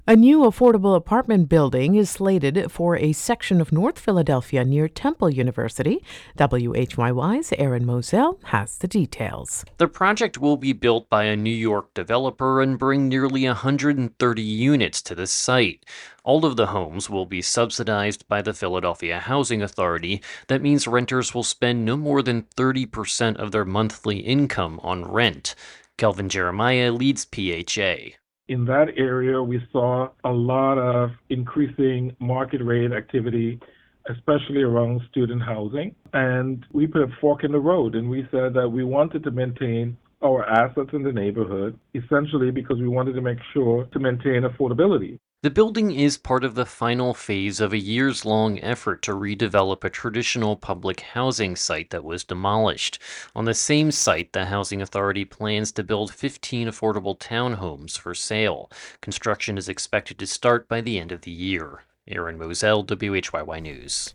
A new affordable apartment building is slated for a section of North Philadelphia near Temple University. WHYY's Aaron Moselle has the details. The project will be built by a New York developer and bring nearly 130 units to the site. All of the homes will be subsidized by the Philadelphia Housing Authority. That means renters will spend no more than 30% of their monthly income on rent. Kelvin Jeremiah leads PHA. In that area, we saw a lot of increasing market rate activity, especially around student housing. And we put a fork in the road and we said that we wanted to maintain our assets in the neighborhood, essentially because we wanted to make sure to maintain affordability. The building is part of the final phase of a years-long effort to redevelop a traditional public housing site that was demolished. On the same site, the Housing Authority plans to build 15 affordable townhomes for sale. Construction is expected to start by the end of the year. Aaron Moselle, WHYY News.